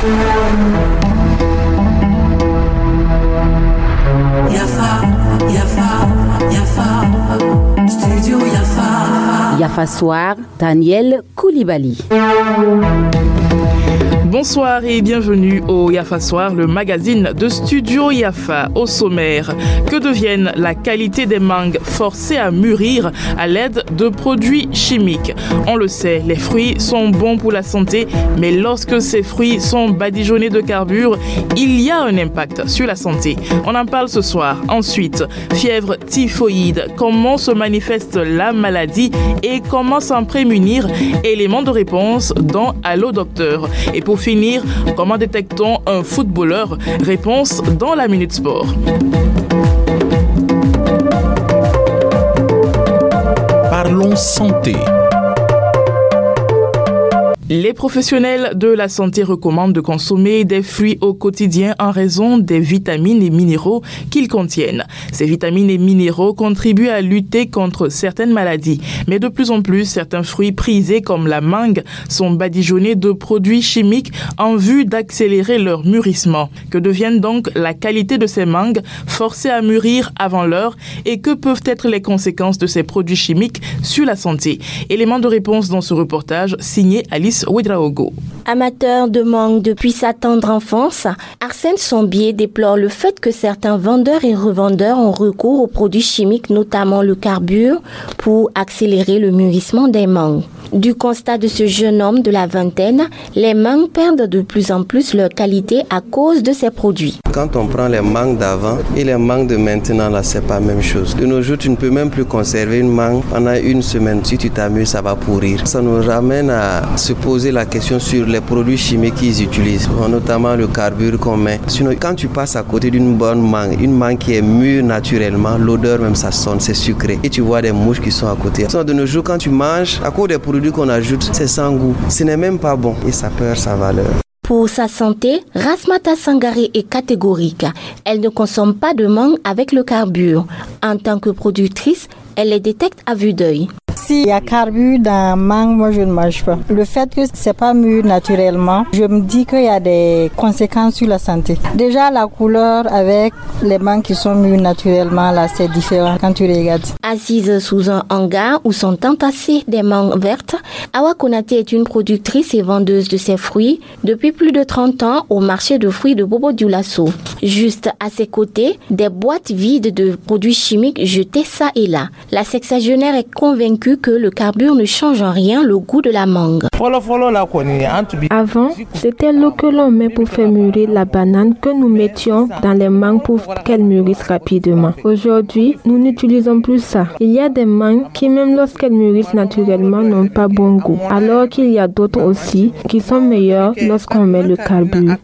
Studio Yafa. Yafa Soir, Daniel Koulibaly. Bonsoir et bienvenue au Yafa Soir, le magazine de Studio Yafa. Au sommaire, que devienne la qualité des mangues forcées à mûrir à l'aide de produits chimiques? On le sait, les fruits sont bons pour la santé, mais lorsque ces fruits sont badigeonnés de carbure, il y a un impact sur la santé. On en parle ce soir. Ensuite, fièvre typhoïde, comment se manifeste la maladie et comment s'en prémunir? Éléments de réponse dans Allo Docteur. Et pour finir, comment détecte-t-on un footballeur? Réponse dans la Minute Sport. Parlons santé. Les professionnels de la santé recommandent de consommer des fruits au quotidien en raison des vitamines et minéraux qu'ils contiennent. Ces vitamines et minéraux contribuent à lutter contre certaines maladies. Mais de plus en plus, certains fruits prisés comme la mangue sont badigeonnés de produits chimiques en vue d'accélérer leur mûrissement. Que deviennent donc la qualité de ces mangues forcées à mûrir avant l'heure et que peuvent être les conséquences de ces produits chimiques sur la santé? Élément de réponse dans ce reportage signé Alice Ouedraogo. Amateur de mangue depuis sa tendre enfance, Arsène Sombier déplore le fait que certains vendeurs et revendeurs ont recours aux produits chimiques, notamment le carbure, pour accélérer le mûrissement des mangues. Du constat de ce jeune homme de la vingtaine, les mangues perdent de plus en plus leur qualité à cause de ces produits. Quand on prend les mangues d'avant et les mangues de maintenant, là, c'est pas la même chose. De nos jours, tu ne peux même plus conserver une mangue pendant une semaine. Si tu t'amuses, ça va pourrir. Ça nous ramène à se poser la question sur les produits chimiques qu'ils utilisent, notamment le carbure qu'on met. Sinon, quand tu passes à côté d'une bonne mangue, une mangue qui est mûre naturellement, l'odeur même ça sonne, c'est sucré. Et tu vois des mouches qui sont à côté. Sinon, de nos jours, quand tu manges, à cause des produits qu'on ajoute, c'est sans goût. Ce n'est même pas bon et ça perd sa valeur. Pour sa santé, Rasmata Sangaré est catégorique. Elle ne consomme pas de mangue avec le carbure. En tant que productrice, elle les détecte à vue d'œil. S'il y a carbure dans mangue, moi je ne mange pas. Le fait que c'est pas mûr naturellement, je me dis qu'il y a des conséquences sur la santé. Déjà la couleur avec les mangues qui sont mûres naturellement, là c'est différent quand tu regardes. Assise sous un hangar où sont entassées des mangues vertes, Awa Konaté est une productrice et vendeuse de ses fruits depuis plus de 30 ans au marché de fruits de Bobo Dioulasso. Juste à ses côtés, des boîtes vides de produits chimiques jetés ça et là. La sexagénaire est convaincue que le carbure ne change en rien le goût de la mangue. Avant, c'était l'eau que l'on met pour faire mûrir la banane que nous mettions dans les mangues pour qu'elles mûrissent rapidement. Aujourd'hui, nous n'utilisons plus ça. Il y a des mangues qui, même lorsqu'elles mûrissent naturellement, n'ont pas bon goût. Alors qu'il y a d'autres aussi qui sont meilleures lorsqu'on met le carbure.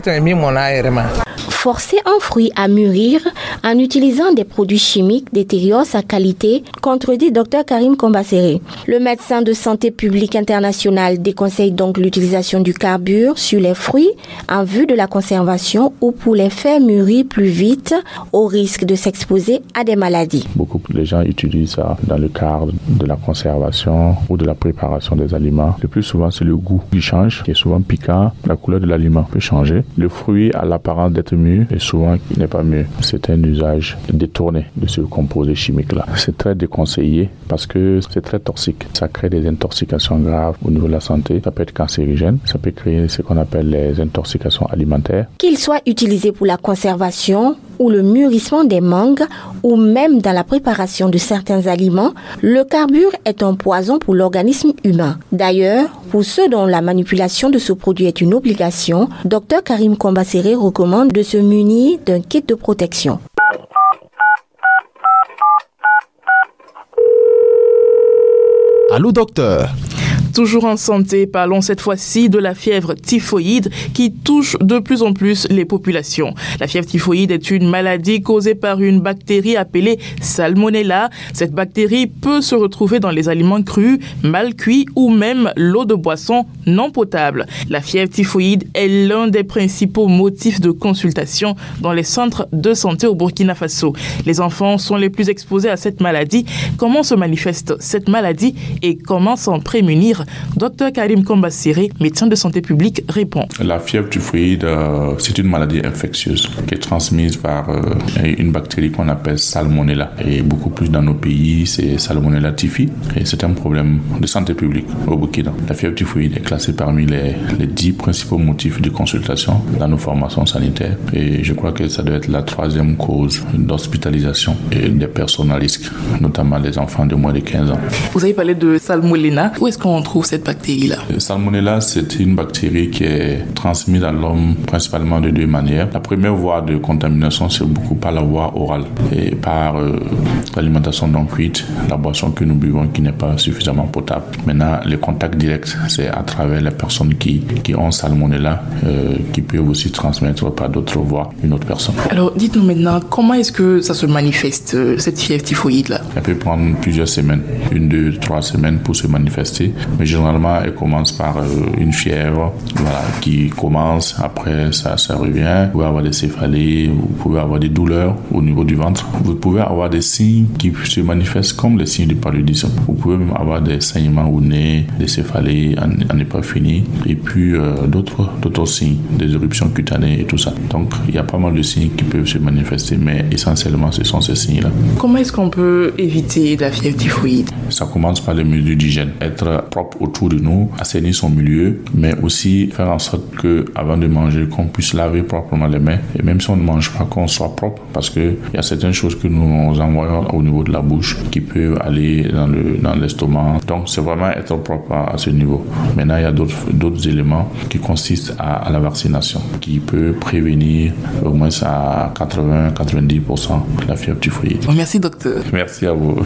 Forcer un fruit à mûrir en utilisant des produits chimiques détériore sa qualité, contredit Dr Karim Kombasséré. Le médecin de santé publique international déconseille donc l'utilisation du carbure sur les fruits en vue de la conservation ou pour les faire mûrir plus vite au risque de s'exposer à des maladies. Beaucoup de gens utilisent ça dans le cadre de la conservation ou de la préparation des aliments. Le plus souvent, c'est le goût qui change, qui est souvent piquant. La couleur de l'aliment peut changer. Le fruit a l'apparence d'être mûr et souvent il n'est pas mûr. C'est un usage détourné de ce composé chimique-là. C'est très déconseillé parce que c'est très toxique. Ça crée des intoxications graves au niveau de la santé. Ça peut être cancérigène. Ça peut créer ce qu'on appelle les intoxications alimentaires. Qu'il soit utilisé pour la conservation ou le mûrissement des mangues ou même dans la préparation de certains aliments, le carbure est un poison pour l'organisme humain. D'ailleurs, pour ceux dont la manipulation de ce produit est une obligation, Dr Karim Kombasséré recommande de se munir d'un kit de protection. Allô docteur. Toujours en santé, parlons cette fois-ci de la fièvre typhoïde qui touche de plus en plus les populations. La fièvre typhoïde est une maladie causée par une bactérie appelée Salmonella. Cette bactérie peut se retrouver dans les aliments crus, mal cuits ou même l'eau de boisson non potable. La fièvre typhoïde est l'un des principaux motifs de consultation dans les centres de santé au Burkina Faso. Les enfants sont les plus exposés à cette maladie. Comment se manifeste cette maladie et comment s'en prémunir? Sommaire, Dr Karim Kombassiri, médecin de santé publique, répond. La fièvre typhoïde, c'est une maladie infectieuse qui est transmise par une bactérie qu'on appelle Salmonella. Et beaucoup plus dans nos pays, c'est Salmonella typhi. Et c'est un problème de santé publique au Burkina. La fièvre typhoïde est classée parmi les 10 principaux motifs de consultation dans nos formations sanitaires. Et je crois que ça doit être la 3e cause d'hospitalisation des personnes à risque, notamment les enfants de moins de 15 ans. Vous avez parlé de Salmonella. Où est-ce qu'on trouve cette bactérie-là? Salmonella, c'est une bactérie qui est transmise à l'homme principalement de 2 manières. La première voie de contamination, c'est beaucoup par la voie orale et par l'alimentation non cuite, la boisson que nous buvons qui n'est pas suffisamment potable. Maintenant, le contact direct, c'est à travers les personnes qui ont Salmonella, qui peuvent aussi transmettre par d'autres voies une autre personne. Alors, dites-nous maintenant, comment est-ce que ça se manifeste, cette fièvre typhoïde-là? Elle peut prendre plusieurs semaines, 1, 2, 3 semaines pour se manifester, mais généralement, elle commence par une fièvre, qui commence, après ça revient. Vous pouvez avoir des céphalées, vous pouvez avoir des douleurs au niveau du ventre. Vous pouvez avoir des signes qui se manifestent comme les signes du paludisme. Vous pouvez même avoir des saignements au nez, des céphalées à ne pas finir, et puis d'autres signes, des éruptions cutanées et tout ça. Donc, il y a pas mal de signes qui peuvent se manifester, mais essentiellement, ce sont ces signes-là. Comment est-ce qu'on peut éviter la fièvre typhoïde? Ça commence par les mesures d'hygiène. Être propre autour de nous, assainir son milieu, mais aussi faire en sorte que, avant de manger, qu'on puisse laver proprement les mains. Et même si on ne mange pas, qu'on soit propre, parce qu'il y a certaines choses que nous envoyons au niveau de la bouche qui peuvent aller dans l'estomac. Donc, c'est vraiment être propre à ce niveau. Maintenant, il y a d'autres éléments qui consistent à la vaccination, qui peut prévenir au moins à 80-90% la fièvre typhoïde. Merci, docteur. Merci à vous.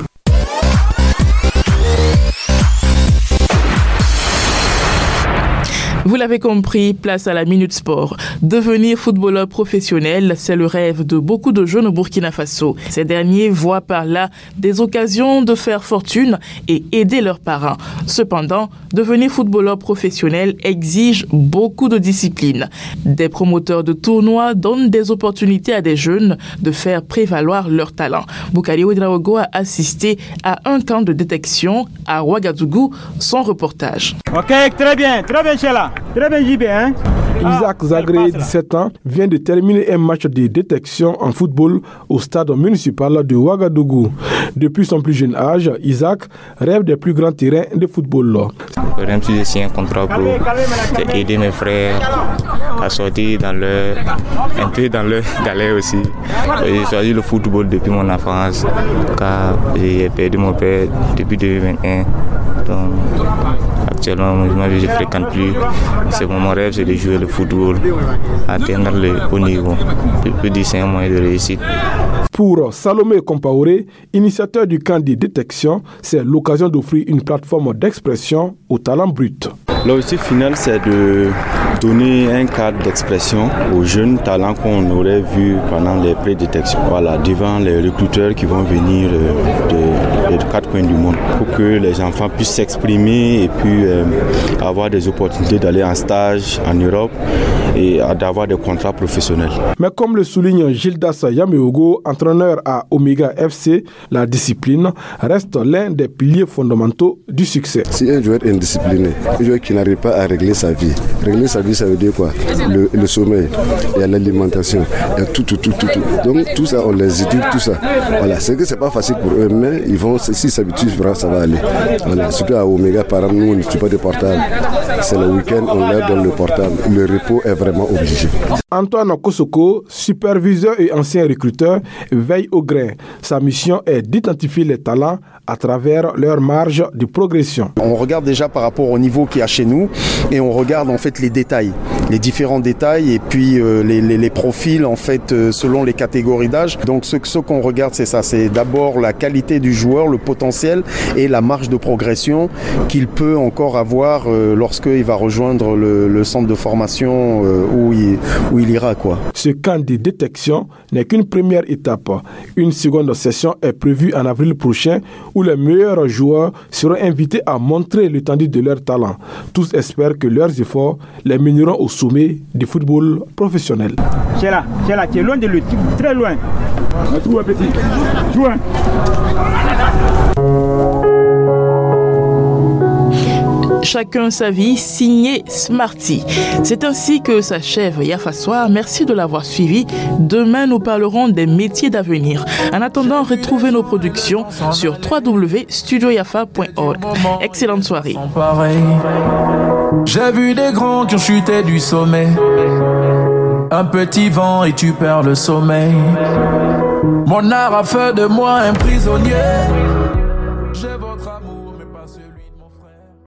Vous l'avez compris, place à la Minute Sport. Devenir footballeur professionnel, c'est le rêve de beaucoup de jeunes au Burkina Faso. Ces derniers voient par là des occasions de faire fortune et aider leurs parents. Cependant, devenir footballeur professionnel exige beaucoup de discipline. Des promoteurs de tournois donnent des opportunités à des jeunes de faire prévaloir leur talent. Boukari Ouedraogo a assisté à un camp de détection à Ouagadougou. Son reportage. Ok, très bien, Sheila. Très bien, JB, hein? Isaac Zagré, 17 ans, vient de terminer un match de détection en football au stade municipal de Ouagadougou. Depuis son plus jeune âge, Isaac rêve des plus grands terrains de football. Même si j'ai signé un contrat pour aider mes frères à sortir un peu dans leur galère aussi. J'ai choisi le football depuis mon enfance, car j'ai perdu mon père depuis 2021. Donc, actuellement, moi, je ne fréquente plus. C'est mon rêve, c'est de jouer le football, atteindre le haut niveau. Je peux dire que c'est un moyen de réussite. Pour Salomé Compaoré, initiateur du camp de détection, c'est l'occasion d'offrir une plateforme d'expression au talent brut. L'objectif final, c'est de donner un cadre d'expression aux jeunes talents qu'on aurait vus pendant les pré-détections. Voilà, devant les recruteurs qui vont venir des 4 coins du monde, pour que les enfants puissent s'exprimer et puis avoir des opportunités d'aller en stage en Europe et d'avoir des contrats professionnels. Mais comme le souligne Gildas Yameogo, entraîneur à Omega FC, la discipline reste l'un des piliers fondamentaux du succès. Si un joueur est indiscipliné, un joueur qui n'arrive pas à régler sa vie, ça veut dire quoi? Le sommeil, il y a l'alimentation, il y a tout. Donc tout ça, on les éduque, tout ça. Voilà, c'est que c'est pas facile pour eux, mais ils vont, s'ils s'habituent, ça va aller. Voilà, surtout à Omega, par exemple, nous on n'utilise pas de portable. C'est le week-end, on leur donne le portable. Le repos est vraiment obligé. Antoine Kosoko, superviseur et ancien recruteur, veille au grain. Sa mission est d'identifier les talents à travers leur marge de progression. On regarde déjà par rapport au niveau qu'il y a chez nous et on regarde en fait les détails, les différents détails et puis les profils en fait selon les catégories d'âge. Donc ce qu'on regarde, c'est ça, c'est d'abord la qualité du joueur, le potentiel et la marge de progression qu'il peut encore avoir lorsqu'il va rejoindre le centre de formation où il ira, quoi. Ce camp de détection n'est qu'une première étape. Une seconde session est prévue en avril prochain où les meilleurs joueurs seront invités à montrer l'étendue de leur talent. Tous espèrent que leurs efforts les mèneront au sommet du football professionnel. Sheila, tu es loin de lui, très loin. Joue un petit, joue un. Chacun sa vie, signé Smarty. C'est ainsi que s'achève Yafa Soir. Merci de l'avoir suivi. Demain, nous parlerons des métiers d'avenir. En attendant, retrouvez nos productions sur www.studioyafa.org. Excellente soirée. J'ai vu des grands qui ont chuté du sommet. Un petit vent et tu perds le sommeil. Mon art a fait de moi un prisonnier.